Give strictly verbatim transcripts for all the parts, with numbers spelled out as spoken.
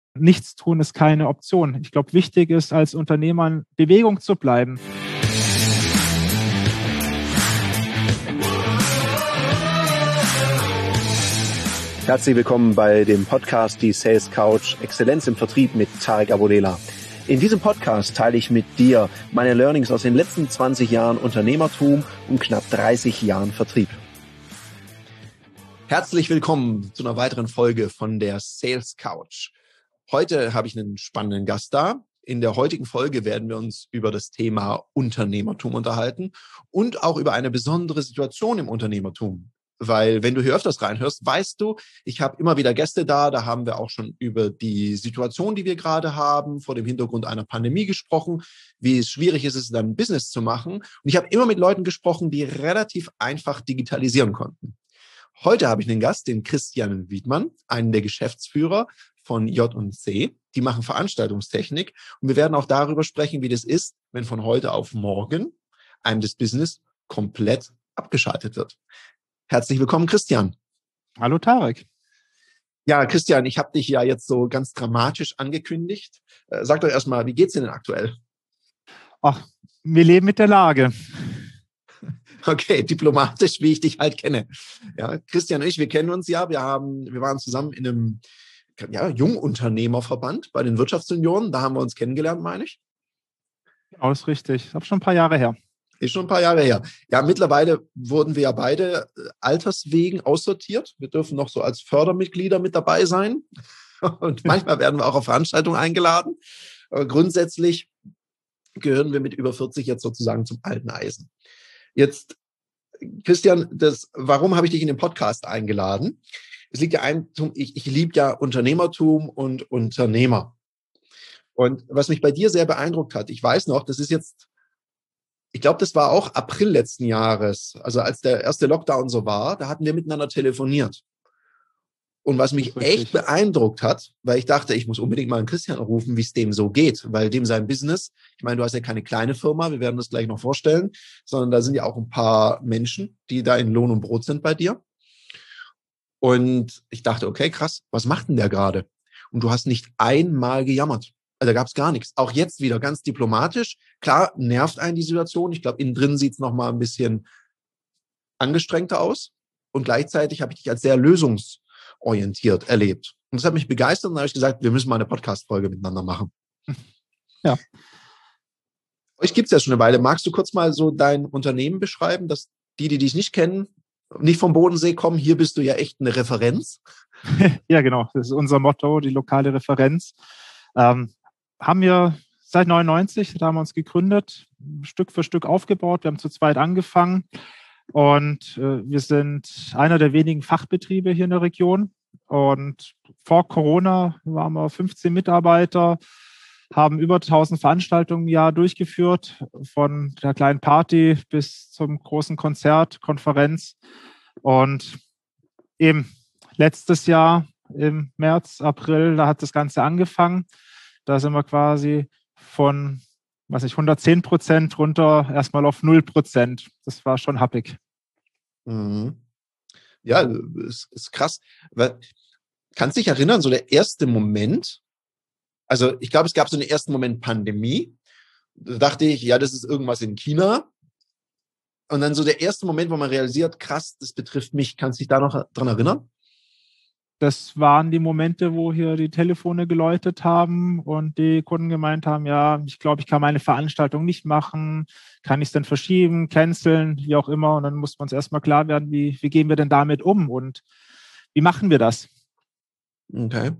Nichts tun ist keine Option. Ich glaube, wichtig ist, als Unternehmer in Bewegung zu bleiben. Herzlich willkommen bei dem Podcast Die Sales Couch Exzellenz im Vertrieb mit Tarek Abodela. In diesem Podcast teile ich mit dir meine Learnings aus den letzten zwanzig Jahren Unternehmertum und knapp dreißig Jahren Vertrieb. Herzlich willkommen zu einer weiteren Folge von der Sales Couch. Heute habe ich einen spannenden Gast da. In der heutigen Folge werden wir uns über das Thema Unternehmertum unterhalten und auch über eine besondere Situation im Unternehmertum. Weil wenn du hier öfters reinhörst, weißt du, ich habe immer wieder Gäste da, da haben wir auch schon über die Situation, die wir gerade haben, vor dem Hintergrund einer Pandemie gesprochen, wie es schwierig ist, es dann Business zu machen. Und ich habe immer mit Leuten gesprochen, die relativ einfach digitalisieren konnten. Heute habe ich einen Gast, den Christian Wiedmann, einen der Geschäftsführer von J und C. Die machen Veranstaltungstechnik. Und wir werden auch darüber sprechen, wie das ist, wenn von heute auf morgen einem das Business komplett abgeschaltet wird. Herzlich willkommen, Christian. Hallo, Tarek. Ja, Christian, ich habe dich ja jetzt so ganz dramatisch angekündigt. Äh, sag doch erstmal, wie geht's dir denn aktuell? Ach, wir leben mit der Lage. Okay, diplomatisch, wie ich dich halt kenne. Ja, Christian und ich, wir kennen uns ja. Wir haben, wir waren zusammen in einem ja, Jungunternehmerverband bei den Wirtschaftsunionen. Da haben wir uns kennengelernt, meine ich. Genau, ist richtig. Das ist schon ein paar Jahre her. Ist schon ein paar Jahre her. Ja, mittlerweile wurden wir ja beide alterswegen aussortiert. Wir dürfen noch so als Fördermitglieder mit dabei sein. Und manchmal werden wir auch auf Veranstaltungen eingeladen. Aber grundsätzlich gehören wir mit über vierzig jetzt sozusagen zum alten Eisen. Jetzt, Christian, das, warum habe ich dich in den Podcast eingeladen? Es liegt ja ein, ich, ich liebe ja Unternehmertum und Unternehmer. Und was mich bei dir sehr beeindruckt hat, ich weiß noch, das ist jetzt, ich glaube, das war auch April letzten Jahres, also als der erste Lockdown so war, da hatten wir miteinander telefoniert. Und was mich echt beeindruckt hat, weil ich dachte, ich muss unbedingt mal einen Christian rufen, wie es dem so geht, weil dem sein Business, ich meine, du hast ja keine kleine Firma, wir werden das gleich noch vorstellen, sondern da sind ja auch ein paar Menschen, die da in Lohn und Brot sind bei dir. Und ich dachte, okay, krass, was macht denn der gerade? Und du hast nicht einmal gejammert. Also da gab es gar nichts. Auch jetzt wieder ganz diplomatisch. Klar, nervt einen die Situation. Ich glaube, innen drin sieht es nochmal ein bisschen angestrengter aus. Und gleichzeitig habe ich dich als sehr lösungsorientiert erlebt. Und das hat mich begeistert. Und dann habe ich gesagt, wir müssen mal eine Podcast-Folge miteinander machen. Ja. Euch gibt es ja schon eine Weile. Magst du kurz mal so dein Unternehmen beschreiben, dass die, die dich nicht kennen, nicht vom Bodensee kommen? Hier bist du ja echt eine Referenz. Ja, genau. Das ist unser Motto, die lokale Referenz. Ähm, haben wir seit neunundneunzig, da haben wir uns gegründet, Stück für Stück aufgebaut. Wir haben zu zweit angefangen und äh, wir sind einer der wenigen Fachbetriebe hier in der Region. Und vor Corona waren wir fünfzehn Mitarbeiter, haben über tausend Veranstaltungen im Jahr durchgeführt, von der kleinen Party bis zum großen Konzert, Konferenz. Und eben letztes Jahr im März, April, da hat das Ganze angefangen. Da sind wir quasi von, was ich, hundertzehn Prozent runter erstmal auf null Prozent. Das war schon happig. Mhm. Ja, ist, ist krass. Kannst du dich erinnern, so der erste Moment, also ich glaube, es gab so einen ersten Moment Pandemie. Da dachte ich, ja, das ist irgendwas in China. Und dann so der erste Moment, wo man realisiert, krass, das betrifft mich. Kannst du dich da noch dran erinnern? Das waren die Momente, wo hier die Telefone geläutet haben und die Kunden gemeint haben, ja, ich glaube, ich kann meine Veranstaltung nicht machen. Kann ich es denn verschieben, canceln, wie auch immer? Und dann muss man uns erstmal klar werden, wie, wie gehen wir denn damit um und wie machen wir das? Okay.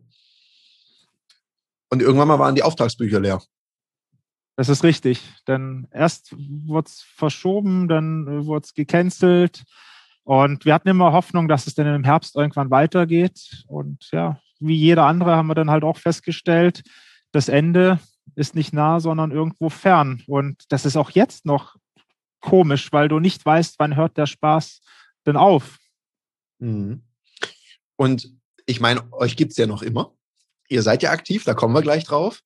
Und irgendwann mal waren die Auftragsbücher leer. Das ist richtig, denn erst wurde es verschoben, dann wurde es gecancelt. Und wir hatten immer Hoffnung, dass es dann im Herbst irgendwann weitergeht. Und ja, wie jeder andere haben wir dann halt auch festgestellt, das Ende ist nicht nah, sondern irgendwo fern. Und das ist auch jetzt noch komisch, weil du nicht weißt, wann hört der Spaß denn auf. Mhm. Und ich meine, euch gibt es ja noch immer. Ihr seid ja aktiv, da kommen wir gleich drauf.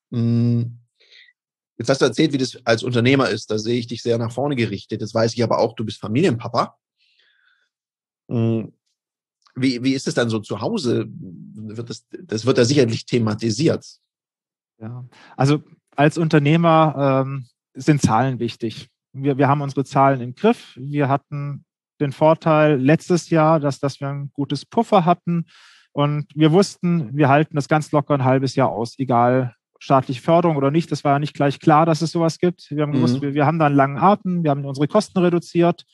Jetzt hast du erzählt, wie das als Unternehmer ist. Da sehe ich dich sehr nach vorne gerichtet. Jetzt weiß ich aber auch, du bist Familienpapa. Wie, wie ist es dann so zu Hause? Wird das, das wird ja sicherlich thematisiert. Ja, also als Unternehmer ähm, sind Zahlen wichtig. Wir, wir haben unsere Zahlen im Griff. Wir hatten den Vorteil letztes Jahr, dass, dass wir ein gutes Puffer hatten und wir wussten, wir halten das ganz locker ein halbes Jahr aus, egal staatliche Förderung oder nicht. Das war ja nicht gleich klar, dass es sowas gibt. Wir haben gewusst, mhm. wir, wir haben da einen langen Atem, wir haben unsere Kosten reduziert.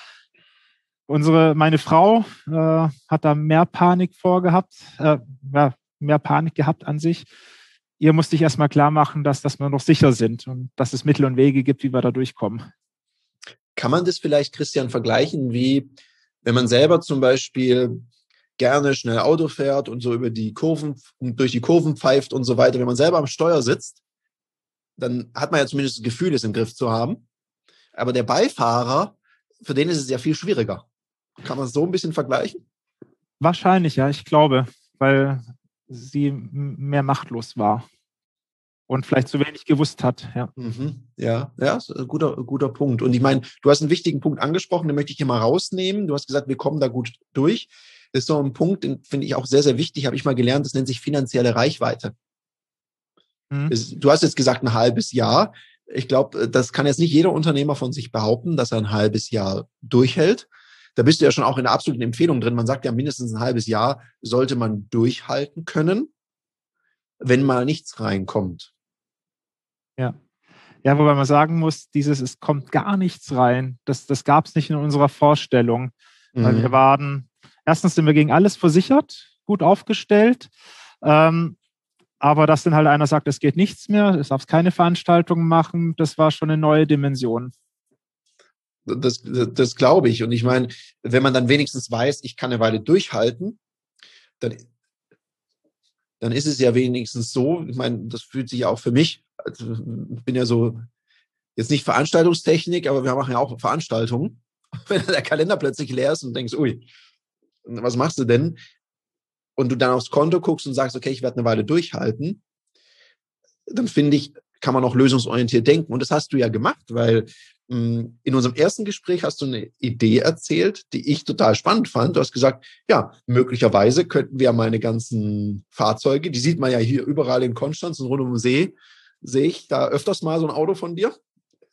Unsere, meine Frau äh, hat da mehr Panik vorgehabt, äh, ja, mehr Panik gehabt an sich. Ihr musste ich erstmal klar machen, dass, dass wir noch sicher sind und dass es Mittel und Wege gibt, wie wir da durchkommen. Kann man das vielleicht, Christian, vergleichen, wie wenn man selber zum Beispiel gerne schnell Auto fährt und so über die Kurven, durch die Kurven pfeift und so weiter. Wenn man selber am Steuer sitzt, dann hat man ja zumindest das Gefühl, es im Griff zu haben. Aber der Beifahrer, für den ist es ja viel schwieriger. Kann man es so ein bisschen vergleichen? Wahrscheinlich, ja, ich glaube, weil sie mehr machtlos war und vielleicht zu wenig gewusst hat. Ja, mhm. ja, ja, ist ein guter, guter Punkt. Und ich meine, du hast einen wichtigen Punkt angesprochen, den möchte ich hier mal rausnehmen. Du hast gesagt, wir kommen da gut durch. Das ist so ein Punkt, den finde ich auch sehr, sehr wichtig, habe ich mal gelernt, das nennt sich finanzielle Reichweite. Mhm. Du hast jetzt gesagt, ein halbes Jahr. Ich glaube, das kann jetzt nicht jeder Unternehmer von sich behaupten, dass er ein halbes Jahr durchhält. Da bist du ja schon auch in der absoluten Empfehlung drin. Man sagt ja, mindestens ein halbes Jahr sollte man durchhalten können, wenn mal nichts reinkommt. Ja. Ja, wobei man sagen muss, dieses, es kommt gar nichts rein, das, das gab es nicht in unserer Vorstellung. Mhm. Weil wir waren, erstens sind wir gegen alles versichert, gut aufgestellt, ähm, aber dass dann halt einer sagt, es geht nichts mehr, es darf keine Veranstaltungen machen, das war schon eine neue Dimension. Das, das, das glaube ich. Und ich meine, wenn man dann wenigstens weiß, ich kann eine Weile durchhalten, dann, dann ist es ja wenigstens so, ich meine, das fühlt sich ja auch für mich, also ich bin ja so, jetzt nicht Veranstaltungstechnik, aber wir machen ja auch Veranstaltungen. Wenn der Kalender plötzlich leer ist und denkst, ui, was machst du denn? Und du dann aufs Konto guckst und sagst, okay, ich werde eine Weile durchhalten, dann finde ich, kann man auch lösungsorientiert denken. Und das hast du ja gemacht, weil mh, in unserem ersten Gespräch hast du eine Idee erzählt, die ich total spannend fand. Du hast gesagt, ja, möglicherweise könnten wir meine ganzen Fahrzeuge, die sieht man ja hier überall in Konstanz und rund um den See, sehe ich da öfters mal so ein Auto von dir.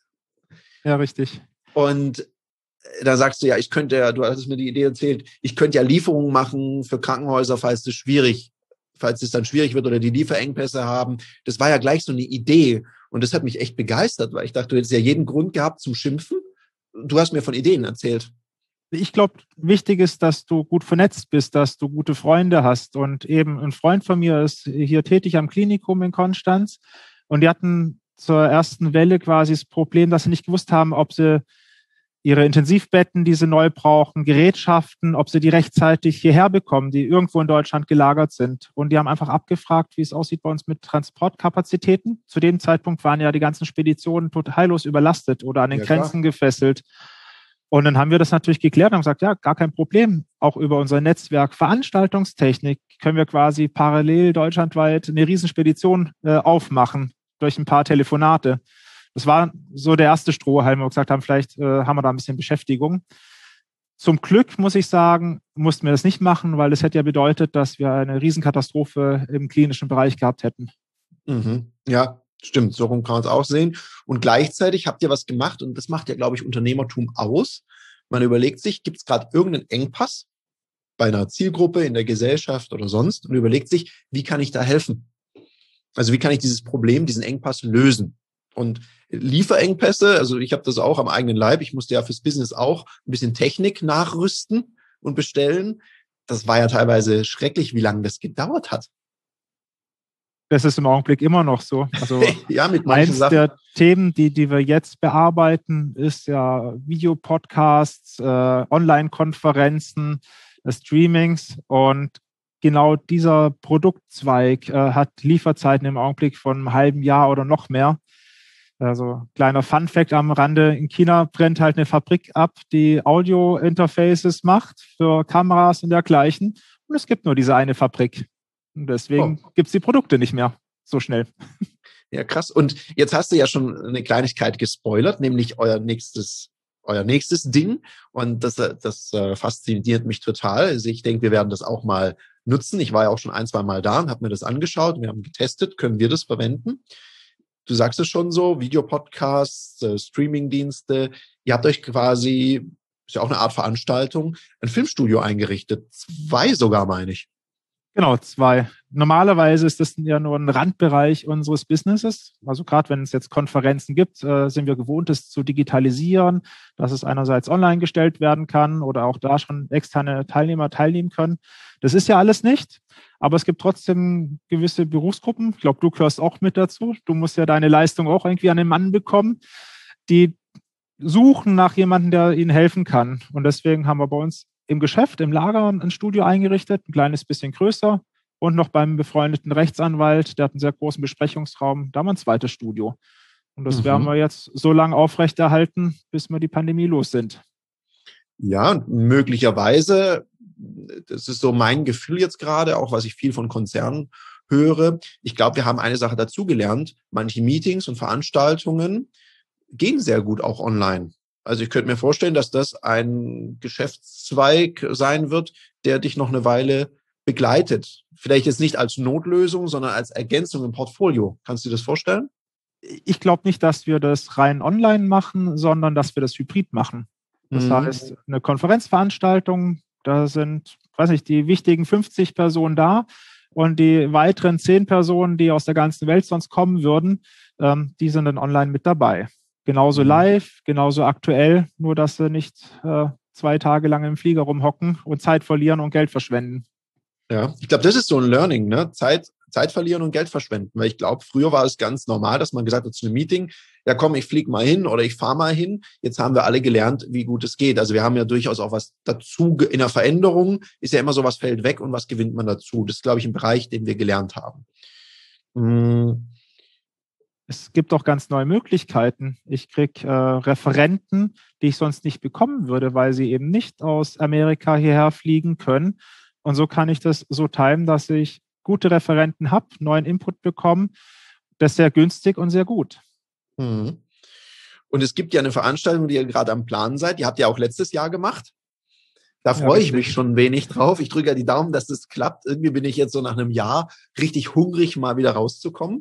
Ja, richtig. Und da sagst du ja, ich könnte ja, du hattest mir die Idee erzählt, ich könnte ja Lieferungen machen für Krankenhäuser, falls es schwierig, falls es dann schwierig wird oder die Lieferengpässe haben. Das war ja gleich so eine Idee. Und das hat mich echt begeistert, weil ich dachte, du hättest ja jeden Grund gehabt zum Schimpfen. Du hast mir von Ideen erzählt. Ich glaube, wichtig ist, dass du gut vernetzt bist, dass du gute Freunde hast. Und eben ein Freund von mir ist hier tätig am Klinikum in Konstanz. Und die hatten zur ersten Welle quasi das Problem, dass sie nicht gewusst haben, ob sie ihre Intensivbetten, die sie neu brauchen, Gerätschaften, ob sie die rechtzeitig hierher bekommen, die irgendwo in Deutschland gelagert sind. Und die haben einfach abgefragt, wie es aussieht bei uns mit Transportkapazitäten. Zu dem Zeitpunkt waren ja die ganzen Speditionen total heillos überlastet oder an den ja, Grenzen klar. gefesselt. Und dann haben wir das natürlich geklärt und haben gesagt, ja, gar kein Problem. Auch über unser Netzwerk Veranstaltungstechnik können wir quasi parallel deutschlandweit eine Riesenspedition äh, aufmachen durch ein paar Telefonate. Das war so der erste Strohhalm, wo wir gesagt haben, vielleicht äh, haben wir da ein bisschen Beschäftigung. Zum Glück, muss ich sagen, mussten wir das nicht machen, weil es hätte ja bedeutet, dass wir eine Riesenkatastrophe im klinischen Bereich gehabt hätten. Mhm. Ja, stimmt. So rum kann man es auch sehen. Und gleichzeitig habt ihr was gemacht und das macht ja, glaube ich, Unternehmertum aus. Man überlegt sich, gibt es gerade irgendeinen Engpass bei einer Zielgruppe in der Gesellschaft oder sonst und überlegt sich, wie kann ich da helfen? Also wie kann ich dieses Problem, diesen Engpass lösen? Und Lieferengpässe, also ich habe das auch am eigenen Leib, ich musste ja fürs Business auch ein bisschen Technik nachrüsten und bestellen. Das war ja teilweise schrecklich, wie lange das gedauert hat. Das ist im Augenblick immer noch so. Also ja, mit manchen eins Sachen. der Themen, die, die wir jetzt bearbeiten, ist ja Videopodcasts, äh, Online-Konferenzen, äh, Streamings und genau dieser Produktzweig äh, hat Lieferzeiten im Augenblick von einem halben Jahr oder noch mehr. Also kleiner Fun-Fact am Rande, in China brennt halt eine Fabrik ab, die Audio-Interfaces macht für Kameras und dergleichen. Und es gibt nur diese eine Fabrik. Und deswegen oh. gibt es die Produkte nicht mehr so schnell. Ja, krass. Und jetzt hast du ja schon eine Kleinigkeit gespoilert, nämlich euer nächstes, euer nächstes Ding. Und das, das äh, fasziniert mich total. Also ich denke, wir werden das auch mal nutzen. Ich war ja auch schon ein, zwei Mal da und habe mir das angeschaut. Wir haben getestet, können wir das verwenden? Du sagst es schon so, Videopodcasts, äh, Streamingdienste. Ihr habt euch quasi, ist ja auch eine Art Veranstaltung, ein Filmstudio eingerichtet. Zwei sogar, meine ich. Genau, zwei. Normalerweise ist das ja nur ein Randbereich unseres Businesses. Also gerade wenn es jetzt Konferenzen gibt, äh, sind wir gewohnt, es zu digitalisieren, dass es einerseits online gestellt werden kann oder auch da schon externe Teilnehmer teilnehmen können. Das ist ja alles nicht, aber es gibt trotzdem gewisse Berufsgruppen. Ich glaube, du gehörst auch mit dazu. Du musst ja deine Leistung auch irgendwie an den Mann bekommen, die suchen nach jemandem, der ihnen helfen kann. Und deswegen haben wir bei uns im Geschäft, im Lager ein Studio eingerichtet, ein kleines bisschen größer und noch beim befreundeten Rechtsanwalt, der hat einen sehr großen Besprechungsraum, da haben wir ein zweites Studio. Und das mhm. werden wir jetzt so lange aufrechterhalten, bis wir die Pandemie los sind. Ja, möglicherweise, das ist so mein Gefühl jetzt gerade, auch was ich viel von Konzernen höre. Ich glaube, wir haben eine Sache dazugelernt. Manche Meetings und Veranstaltungen gehen sehr gut auch online. Also ich könnte mir vorstellen, dass das ein Geschäftszweig sein wird, der dich noch eine Weile begleitet. Vielleicht jetzt nicht als Notlösung, sondern als Ergänzung im Portfolio. Kannst du dir das vorstellen? Ich glaube nicht, dass wir das rein online machen, sondern dass wir das hybrid machen. Das mhm. heißt, eine Konferenzveranstaltung, da sind, weiß nicht, die wichtigen fünfzig Personen da und die weiteren zehn Personen, die aus der ganzen Welt sonst kommen würden, ähm, die sind dann online mit dabei. Genauso live, genauso aktuell, nur dass sie nicht äh, zwei Tage lang im Flieger rumhocken und Zeit verlieren und Geld verschwenden. Ja, ich glaube, das ist so ein Learning, ne? Zeit, Zeit verlieren und Geld verschwenden. Weil ich glaube, früher war es ganz normal, dass man gesagt hat zu einem Meeting, ja komm, ich fliege mal hin oder ich fahre mal hin. Jetzt haben wir alle gelernt, wie gut es geht. Also wir haben ja durchaus auch was dazu. In der Veränderung ist ja immer so, was fällt weg und was gewinnt man dazu. Das ist, glaube ich, ein Bereich, den wir gelernt haben. Hm. Es gibt auch ganz neue Möglichkeiten. Ich kriege äh, Referenten, die ich sonst nicht bekommen würde, weil sie eben nicht aus Amerika hierher fliegen können. Und so kann ich das so timen, dass ich gute Referenten habe, neuen Input bekomme. Das ist sehr günstig und sehr gut. Mhm. Und es gibt ja eine Veranstaltung, die ihr gerade am Plan seid. Die habt ihr auch letztes Jahr gemacht. Da freue ja, ich mich schon ein wenig drauf. Ich drücke ja die Daumen, dass das klappt. Irgendwie bin ich jetzt so nach einem Jahr richtig hungrig, mal wieder rauszukommen.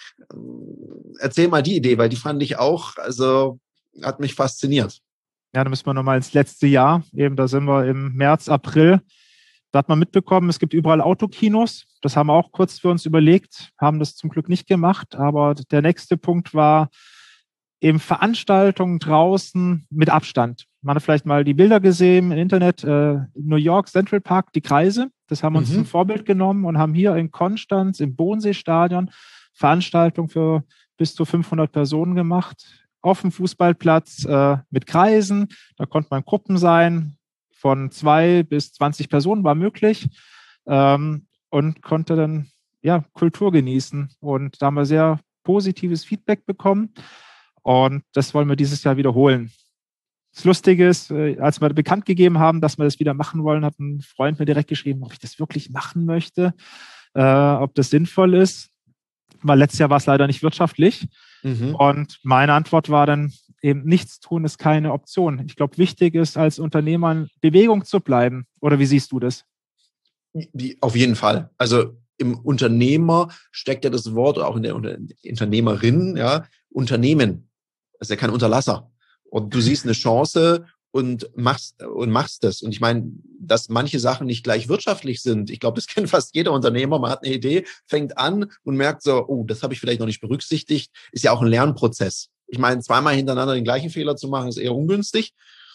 Erzähl mal die Idee, weil die fand ich auch, also hat mich fasziniert. Ja, da müssen wir nochmal ins letzte Jahr, eben da sind wir im März, April, da hat man mitbekommen, es gibt überall Autokinos, das haben wir auch kurz für uns überlegt, haben das zum Glück nicht gemacht, aber der nächste Punkt war eben Veranstaltungen draußen mit Abstand. Man hat vielleicht mal die Bilder gesehen im Internet, äh, New York, Central Park, die Kreise, das haben wir uns mhm. zum Vorbild genommen und haben hier in Konstanz, im Bodenseestadion, Veranstaltung für bis zu fünfhundert Personen gemacht, auf dem Fußballplatz äh, mit Kreisen. Da konnte man Gruppen sein, von zwei bis zwanzig Personen war möglich ähm, und konnte dann ja Kultur genießen. Und da haben wir sehr positives Feedback bekommen und das wollen wir dieses Jahr wiederholen. Das Lustige ist, äh, als wir bekannt gegeben haben, dass wir das wieder machen wollen, hat ein Freund mir direkt geschrieben, ob ich das wirklich machen möchte, äh, ob das sinnvoll ist. Weil letztes Jahr war es leider nicht wirtschaftlich. Mhm. Und meine Antwort war dann eben, nichts tun ist keine Option. Ich glaube, wichtig ist, als Unternehmer in Bewegung zu bleiben. Oder wie siehst du das? Die, auf jeden Fall. Also im Unternehmer steckt ja das Wort, auch in der Unternehmerin, ja, Unternehmen. Das ist ja kein Unterlasser. Und du siehst eine Chance und machst und machst das. Und ich meine, dass manche Sachen nicht gleich wirtschaftlich sind. Ich glaube, das kennt fast jeder Unternehmer. Man hat eine Idee, fängt an und merkt so, oh, das habe ich vielleicht noch nicht berücksichtigt. Ist ja auch ein Lernprozess. Ich meine, zweimal hintereinander den gleichen Fehler zu machen, ist eher ungünstig.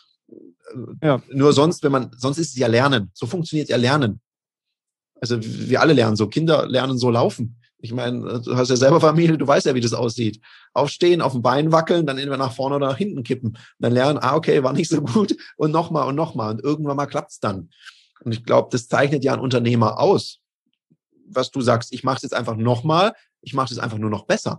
Ja. Nur sonst, wenn man, sonst ist es ja Lernen. So funktioniert ja Lernen. Also wir alle lernen so. Kinder lernen so laufen. Ich meine, du hast ja selber Familie, du weißt ja, wie das aussieht. Aufstehen, auf dem Bein wackeln, dann entweder nach vorne oder nach hinten kippen. Dann lernen, ah, okay, war nicht so gut und nochmal und nochmal. Und irgendwann mal klappt's dann. Und ich glaube, das zeichnet ja einen Unternehmer aus. Was du sagst, ich mache es jetzt einfach nochmal, ich mache es einfach nur noch besser.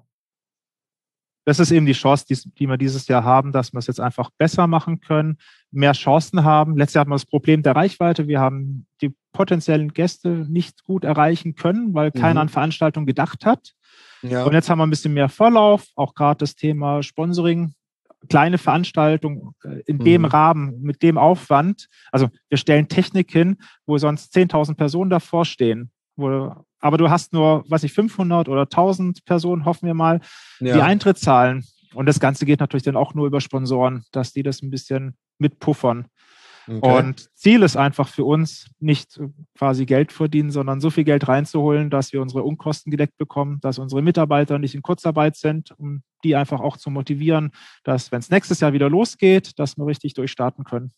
Das ist eben die Chance, die, die wir dieses Jahr haben, dass wir es jetzt einfach besser machen können, mehr Chancen haben. Letztes Jahr hatten wir das Problem der Reichweite. Wir haben die potenziellen Gäste nicht gut erreichen können, weil keiner mhm. an Veranstaltungen gedacht hat. Ja. Und jetzt haben wir ein bisschen mehr Vorlauf, auch gerade das Thema Sponsoring kleine Veranstaltung äh, in Mhm. dem Rahmen, mit dem Aufwand. Also wir stellen Technik hin, wo sonst zehntausend Personen davor stehen. Wo, aber du hast nur, weiß ich, fünfhundert oder tausend Personen, hoffen wir mal, die Ja. Eintritt zahlen. Und das Ganze geht natürlich dann auch nur über Sponsoren, dass die das ein bisschen mitpuffern. Okay. Und Ziel ist einfach für uns, nicht quasi Geld verdienen, sondern so viel Geld reinzuholen, dass wir unsere Unkosten gedeckt bekommen, dass unsere Mitarbeiter nicht in Kurzarbeit sind, um die einfach auch zu motivieren, dass, wenn es nächstes Jahr wieder losgeht, dass wir richtig durchstarten können.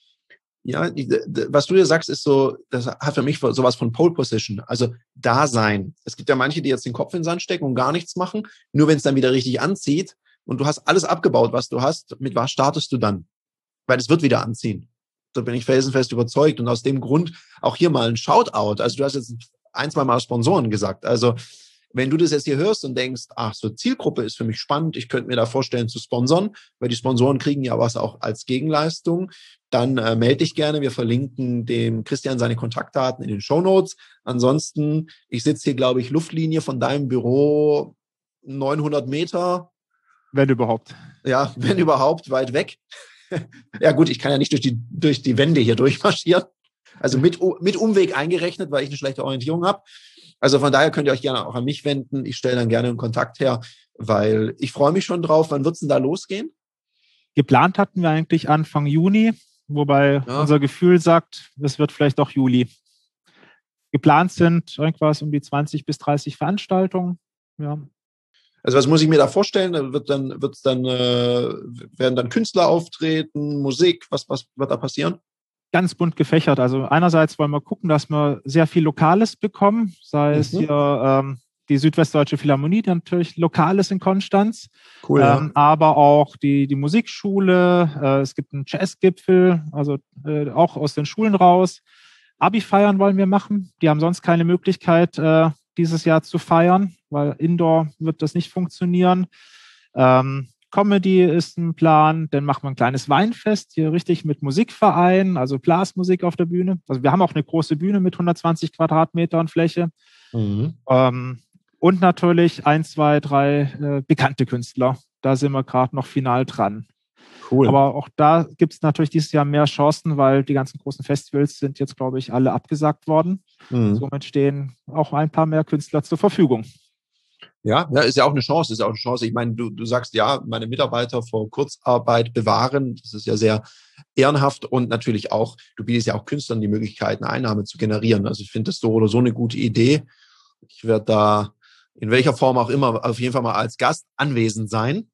Ja, die, die, was du dir sagst, ist so, das hat für mich sowas von Pole Position, also Dasein. Es gibt ja manche, die jetzt den Kopf in den Sand stecken und gar nichts machen, nur wenn es dann wieder richtig anzieht und du hast alles abgebaut, was du hast, mit was startest du dann? Weil es wird wieder anziehen. Da bin ich felsenfest überzeugt. Und aus dem Grund auch hier mal ein Shoutout. Also du hast jetzt ein, zwei Mal Sponsoren gesagt. Also wenn du das jetzt hier hörst und denkst, ach, so Zielgruppe ist für mich spannend, ich könnte mir da vorstellen zu sponsern, weil die Sponsoren kriegen ja was auch als Gegenleistung, dann äh, melde dich gerne. Wir verlinken dem Christian seine Kontaktdaten in den Shownotes. Ansonsten, ich sitze hier, glaube ich, Luftlinie von deinem Büro neunhundert Meter. Wenn überhaupt. Ja, wenn überhaupt, weit weg. Ja gut, ich kann ja nicht durch die, durch die Wände hier durchmarschieren. Also mit, mit Umweg eingerechnet, weil ich eine schlechte Orientierung habe. Also von daher könnt ihr euch gerne auch an mich wenden. Ich stelle dann gerne einen Kontakt her, weil ich freue mich schon drauf. Wann wird es denn da losgehen? Geplant hatten wir eigentlich Anfang Juni, wobei Ja. unser Gefühl sagt, es wird vielleicht doch Juli. Geplant sind irgendwas um die zwanzig bis dreißig Veranstaltungen. Ja. Also was muss ich mir da vorstellen? Da wird dann, wird's dann, äh, werden dann Künstler auftreten, Musik, was, was wird da passieren? Ganz bunt gefächert. Also einerseits wollen wir gucken, dass wir sehr viel Lokales bekommen, sei es Mhm. hier ähm, die Südwestdeutsche Philharmonie, die natürlich lokal ist in Konstanz, Cool, ja. ähm, aber auch die, die Musikschule, äh, es gibt einen Jazzgipfel, also äh, auch aus den Schulen raus. Abi-Feiern wollen wir machen. Die haben sonst keine Möglichkeit, äh, dieses Jahr zu feiern, weil Indoor wird das nicht funktionieren. Ähm, Comedy ist ein Plan, dann machen wir ein kleines Weinfest hier richtig mit Musikverein, also Blasmusik auf der Bühne. Also wir haben auch eine große Bühne mit hundertzwanzig Quadratmetern Fläche. Mhm. Ähm, und natürlich ein, zwei, drei äh, bekannte Künstler. Da sind wir gerade noch final dran. Cool. Aber auch da gibt es natürlich dieses Jahr mehr Chancen, weil die ganzen großen Festivals sind jetzt, glaube ich, alle abgesagt worden. Mhm. Somit stehen auch ein paar mehr Künstler zur Verfügung. Ja, ja, ist ja auch eine Chance, ist ja auch eine Chance. Ich meine, du, du sagst ja, meine Mitarbeiter vor Kurzarbeit bewahren. Das ist ja sehr ehrenhaft und natürlich auch, du bietest ja auch Künstlern die Möglichkeit, eine Einnahme zu generieren. Also ich finde das so oder so eine gute Idee. Ich werde da in welcher Form auch immer auf jeden Fall mal als Gast anwesend sein.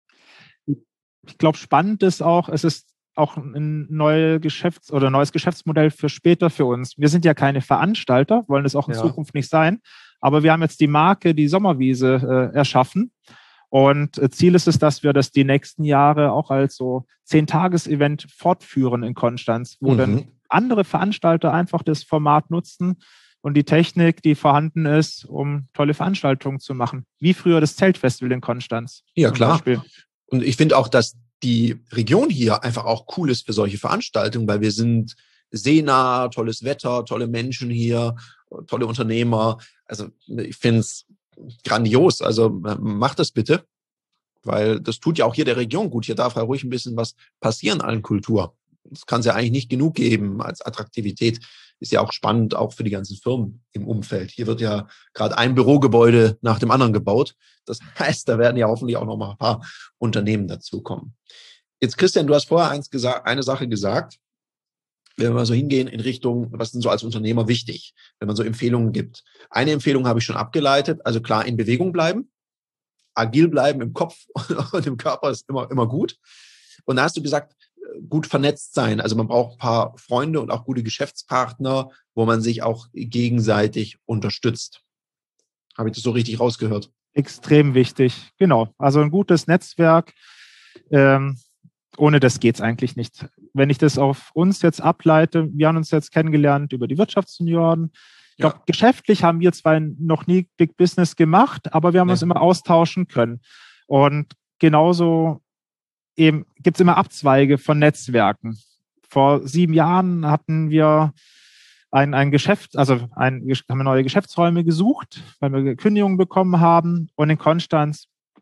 Ich glaube, spannend ist auch, es ist auch ein neue Geschäfts- oder neues Geschäftsmodell für später für uns. Wir sind ja keine Veranstalter, wollen es auch in Ja. Zukunft nicht sein, aber wir haben jetzt die Marke, die Sommerwiese, äh, erschaffen. Und äh, Ziel ist es, dass wir das die nächsten Jahre auch als so Zehn-Tages-Event fortführen in Konstanz, wo Mhm. dann andere Veranstalter einfach das Format nutzen und die Technik, die vorhanden ist, um tolle Veranstaltungen zu machen. Wie früher das Zeltfestival in Konstanz. Ja, zum klar. Beispiel. Und ich finde auch, dass die Region hier einfach auch cool ist für solche Veranstaltungen, weil wir sind seenah, tolles Wetter, tolle Menschen hier, tolle Unternehmer. Also ich finde es grandios. Also macht das bitte, weil das tut ja auch hier der Region gut. Hier darf ja ruhig ein bisschen was passieren an Kultur. Das kann es ja eigentlich nicht genug geben als Attraktivität. Ist ja auch spannend, auch für die ganzen Firmen im Umfeld. Hier wird ja gerade ein Bürogebäude nach dem anderen gebaut. Das heißt, da werden ja hoffentlich auch noch mal ein paar Unternehmen dazukommen. Jetzt, Christian, du hast vorher eins gesagt, eine Sache gesagt. Wenn wir mal so hingehen in Richtung, was ist so als Unternehmer wichtig, wenn man so Empfehlungen gibt. Eine Empfehlung habe ich schon abgeleitet. Also klar, in Bewegung bleiben, agil bleiben im Kopf und im Körper ist immer, immer gut. Und da hast du gesagt, gut vernetzt sein. Also man braucht ein paar Freunde und auch gute Geschäftspartner, wo man sich auch gegenseitig unterstützt. Habe ich das so richtig rausgehört? Extrem wichtig, genau. Also ein gutes Netzwerk, ähm, ohne das geht es eigentlich nicht. Wenn ich das auf uns jetzt ableite, wir haben uns jetzt kennengelernt über die Wirtschaftsjunioren. Ich glaube, Ja. geschäftlich haben wir zwar noch nie Big Business gemacht, aber wir haben Nee. uns immer austauschen können. Und genauso eben gibt es immer Abzweige von Netzwerken. Vor sieben Jahren hatten wir ein, ein Geschäft, also ein, haben wir neue Geschäftsräume gesucht, weil wir Kündigungen bekommen haben. Und in Konstanz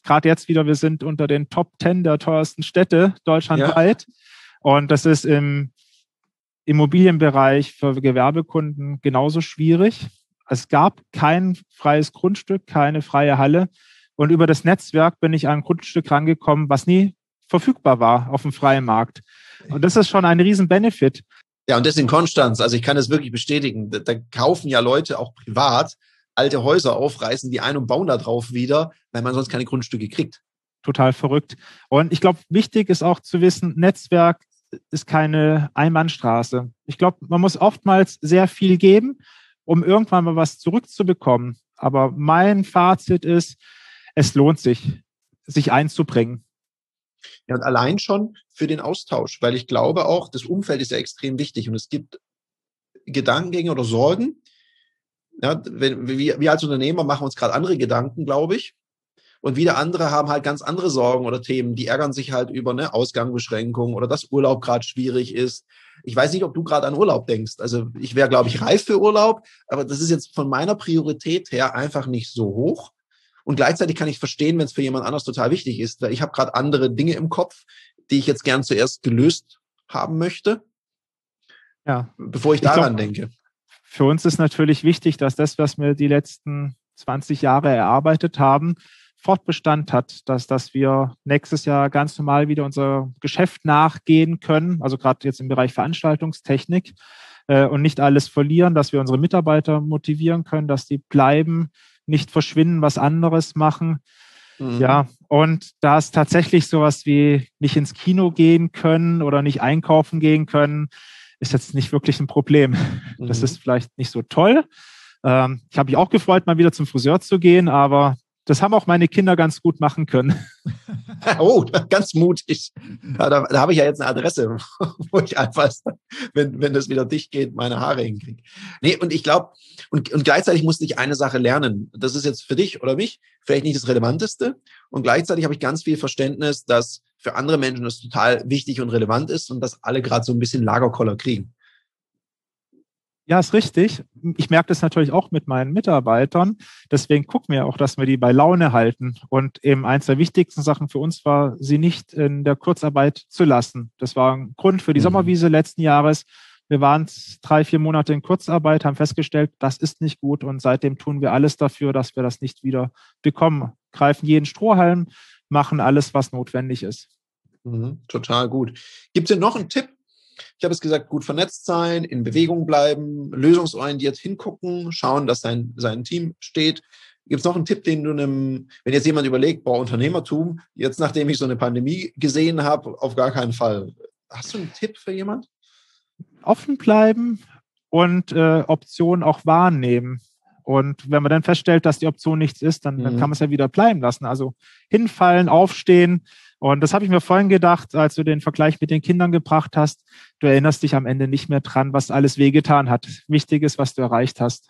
gerade jetzt wieder, wir sind unter den Top zehn der teuersten Städte deutschlandweit. Ja. Und das ist im Immobilienbereich für Gewerbekunden genauso schwierig. Es gab kein freies Grundstück, keine freie Halle. Und über das Netzwerk bin ich an ein Grundstück rangekommen, was nie verfügbar war auf dem freien Markt. Und das ist schon ein riesen Benefit. Ja, und das in Konstanz. Also ich kann das wirklich bestätigen. Da, da kaufen ja Leute auch privat alte Häuser auf, reißen die ein und bauen da drauf wieder, weil man sonst keine Grundstücke kriegt. Total verrückt. Und ich glaube, wichtig ist auch zu wissen, Netzwerk ist keine Einbahnstraße. Ich glaube, man muss oftmals sehr viel geben, um irgendwann mal was zurückzubekommen. Aber mein Fazit ist, es lohnt sich, sich einzubringen. Ja, und allein schon für den Austausch, weil ich glaube auch, das Umfeld ist ja extrem wichtig und es gibt Gedankengänge oder Sorgen. Ja, wenn, wir, wir als Unternehmer machen uns gerade andere Gedanken, glaube ich. Und wieder andere haben halt ganz andere Sorgen oder Themen, die ärgern sich halt über eine Ausgangsbeschränkung oder dass Urlaub gerade schwierig ist. Ich weiß nicht, ob du gerade an Urlaub denkst. Also ich wäre, glaube ich, reif für Urlaub, aber das ist jetzt von meiner Priorität her einfach nicht so hoch. Und gleichzeitig kann ich verstehen, wenn es für jemand anders total wichtig ist, weil ich habe gerade andere Dinge im Kopf, die ich jetzt gern zuerst gelöst haben möchte, ja, bevor ich daran ich glaub, denke. Für uns ist natürlich wichtig, dass das, was wir die letzten zwanzig Jahre erarbeitet haben, Fortbestand hat, dass, dass wir nächstes Jahr ganz normal wieder unser Geschäft nachgehen können, also gerade jetzt im Bereich Veranstaltungstechnik äh, und nicht alles verlieren, dass wir unsere Mitarbeiter motivieren können, dass die bleiben, nicht verschwinden, was anderes machen. Mhm. Ja, und da ist tatsächlich sowas wie nicht ins Kino gehen können oder nicht einkaufen gehen können, ist jetzt nicht wirklich ein Problem. Mhm. Das ist vielleicht nicht so toll. Ähm, ich habe mich auch gefreut, mal wieder zum Friseur zu gehen, aber das haben auch meine Kinder ganz gut machen können. Oh, ganz mutig. Ja, da, da habe ich ja jetzt eine Adresse, wo ich einfach, wenn, wenn das wieder dicht geht, meine Haare hinkriege. Nee, und ich glaube, und, und gleichzeitig musste ich eine Sache lernen. Das ist jetzt für dich oder mich vielleicht nicht das Relevanteste. Und gleichzeitig habe ich ganz viel Verständnis, dass für andere Menschen das total wichtig und relevant ist und dass alle gerade so ein bisschen Lagerkoller kriegen. Ja, ist richtig. Ich merke das natürlich auch mit meinen Mitarbeitern. Deswegen gucken wir auch, dass wir die bei Laune halten. Und eben eins der wichtigsten Sachen für uns war, sie nicht in der Kurzarbeit zu lassen. Das war ein Grund für die mhm. Sommerwiese letzten Jahres. Wir waren drei, vier Monate in Kurzarbeit, haben festgestellt, das ist nicht gut. Und seitdem tun wir alles dafür, dass wir das nicht wieder bekommen. Greifen jeden Strohhalm, machen alles, was notwendig ist. Mhm, total gut. Gibt es denn noch einen Tipp? Ich habe es gesagt, gut vernetzt sein, in Bewegung bleiben, lösungsorientiert hingucken, schauen, dass sein, sein Team steht. Gibt es noch einen Tipp, den du einem, wenn jetzt jemand überlegt, boah, Unternehmertum, jetzt nachdem ich so eine Pandemie gesehen habe, auf gar keinen Fall. Hast du einen Tipp für jemand? Offen bleiben und äh, Optionen auch wahrnehmen. Und wenn man dann feststellt, dass die Option nichts ist, dann, mhm. dann kann man es ja wieder bleiben lassen. Also hinfallen, aufstehen. Und das habe ich mir vorhin gedacht, als du den Vergleich mit den Kindern gebracht hast. Du erinnerst dich am Ende nicht mehr dran, was alles wehgetan hat. Wichtig ist, was du erreicht hast.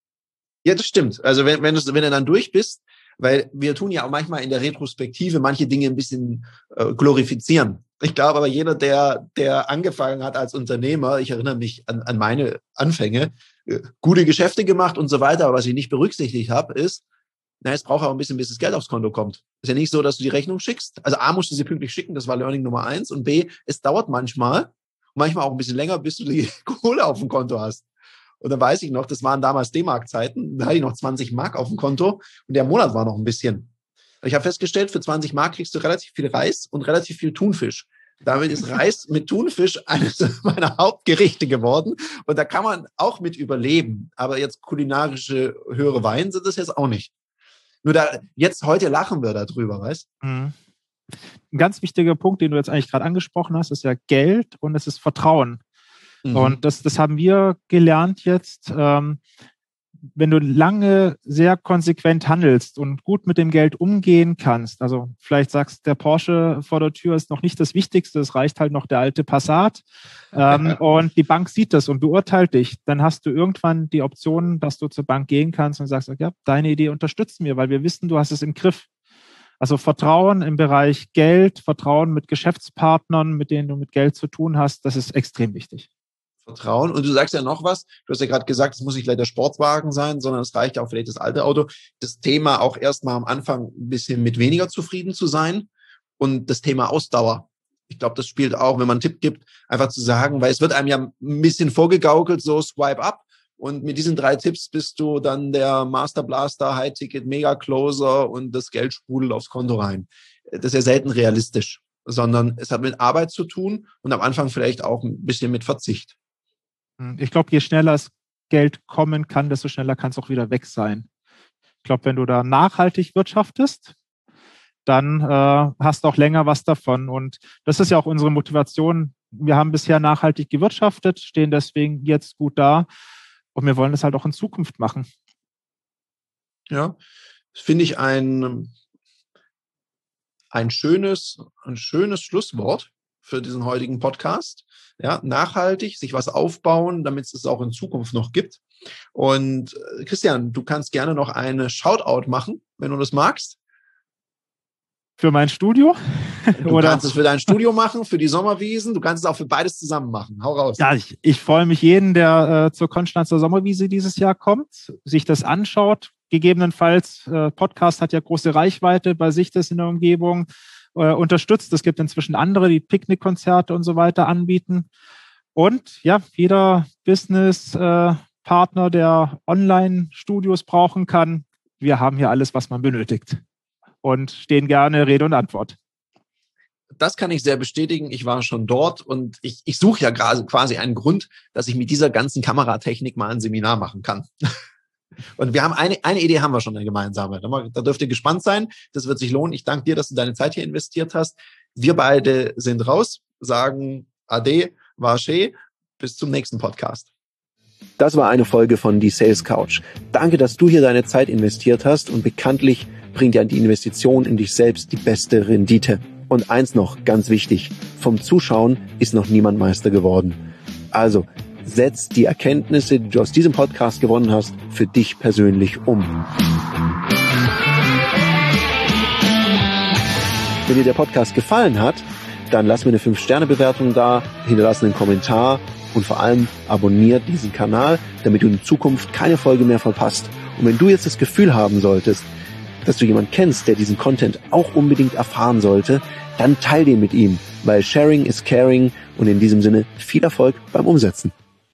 Ja, das stimmt. Also wenn, wenn, du, wenn du dann durch bist, weil wir tun ja auch manchmal in der Retrospektive manche Dinge ein bisschen äh, glorifizieren. Ich glaube aber jeder, der, der angefangen hat als Unternehmer, ich erinnere mich an, an meine Anfänge, äh, gute Geschäfte gemacht und so weiter, aber was ich nicht berücksichtigt habe, ist, na, es braucht auch ein bisschen, bis das Geld aufs Konto kommt. Ist ja nicht so, dass du die Rechnung schickst. Also A, musst du sie pünktlich schicken, das war Learning Nummer eins. Und B, es dauert manchmal, manchmal auch ein bisschen länger, bis du die Kohle auf dem Konto hast. Und dann weiß ich noch, das waren damals D-Mark-Zeiten, da hatte ich noch zwanzig Mark auf dem Konto und der Monat war noch ein bisschen. Ich habe festgestellt, für zwanzig Mark kriegst du relativ viel Reis und relativ viel Thunfisch. Damit ist Reis mit Thunfisch eines meiner Hauptgerichte geworden. Und da kann man auch mit überleben. Aber jetzt kulinarische höhere Wein sind das jetzt auch nicht. Nur da, jetzt heute lachen wir darüber, weißt du? Mhm. Ein ganz wichtiger Punkt, den du jetzt eigentlich gerade angesprochen hast, ist ja Geld und es ist Vertrauen. Mhm. Und das, das haben wir gelernt jetzt. Ähm, wenn du lange sehr konsequent handelst und gut mit dem Geld umgehen kannst, also vielleicht sagst, der Porsche vor der Tür ist noch nicht das Wichtigste, es reicht halt noch der alte Passat ähm, und die Bank sieht das und beurteilt dich, dann hast du irgendwann die Option, dass du zur Bank gehen kannst und sagst, ja, deine Idee unterstützen wir, weil wir wissen, du hast es im Griff. Also Vertrauen im Bereich Geld, Vertrauen mit Geschäftspartnern, mit denen du mit Geld zu tun hast, das ist extrem wichtig. Vertrauen. Und du sagst ja noch was, du hast ja gerade gesagt, es muss nicht gleich der Sportwagen sein, sondern es reicht auch vielleicht das alte Auto. Das Thema auch erstmal am Anfang ein bisschen mit weniger zufrieden zu sein und das Thema Ausdauer. Ich glaube, das spielt auch, wenn man einen Tipp gibt, einfach zu sagen, weil es wird einem ja ein bisschen vorgegaukelt, so swipe up. Und mit diesen drei Tipps bist du dann der Master Blaster, High Ticket, Mega Closer und das Geld sprudelt aufs Konto rein. Das ist ja selten realistisch, sondern es hat mit Arbeit zu tun und am Anfang vielleicht auch ein bisschen mit Verzicht. Ich glaube, je schneller das Geld kommen kann, desto schneller kann es auch wieder weg sein. Ich glaube, wenn du da nachhaltig wirtschaftest, dann äh, hast du auch länger was davon. Und das ist ja auch unsere Motivation. Wir haben bisher nachhaltig gewirtschaftet, stehen deswegen jetzt gut da und wir wollen das halt auch in Zukunft machen. Ja, das finde ich ein, ein schönes, ein schönes Schlusswort für diesen heutigen Podcast. Ja, nachhaltig, sich was aufbauen, damit es es auch in Zukunft noch gibt. Und Christian, du kannst gerne noch eine Shoutout machen, wenn du das magst. Für mein Studio? Du Oder? kannst es für dein Studio machen, für die Sommerwiesen. Du kannst es auch für beides zusammen machen. Hau raus. Ja, ich, ich freue mich jeden, der äh, zur Konstanzer Sommerwiese dieses Jahr kommt, sich das anschaut. Gegebenenfalls, äh, Podcast hat ja große Reichweite bei sich das in der Umgebung. Äh, unterstützt. Es gibt inzwischen andere, die Picknickkonzerte und so weiter anbieten. Und ja, jeder Business-Partner, äh, der Online-Studios brauchen kann, wir haben hier alles, was man benötigt. Und stehen gerne Rede und Antwort. Das kann ich sehr bestätigen. Ich war schon dort und ich, ich suche ja gerade quasi einen Grund, dass ich mit dieser ganzen Kameratechnik mal ein Seminar machen kann. Und wir haben eine, eine Idee haben wir schon, eine gemeinsame. Da dürft ihr gespannt sein. Das wird sich lohnen. Ich danke dir, dass du deine Zeit hier investiert hast. Wir beide sind raus, sagen Ade, war schön. Bis zum nächsten Podcast. Das war eine Folge von Die Sales Couch. Danke, dass du hier deine Zeit investiert hast und bekanntlich bringt ja die Investition in dich selbst die beste Rendite. Und eins noch, ganz wichtig, vom Zuschauen ist noch niemand Meister geworden. Also, setz die Erkenntnisse, die du aus diesem Podcast gewonnen hast, für dich persönlich um. Wenn dir der Podcast gefallen hat, dann lass mir eine fünf Sterne Bewertung da, hinterlass einen Kommentar und vor allem abonniert diesen Kanal, damit du in Zukunft keine Folge mehr verpasst. Und wenn du jetzt das Gefühl haben solltest, dass du jemanden kennst, der diesen Content auch unbedingt erfahren sollte, dann teil den mit ihm, weil Sharing is Caring und in diesem Sinne viel Erfolg beim Umsetzen.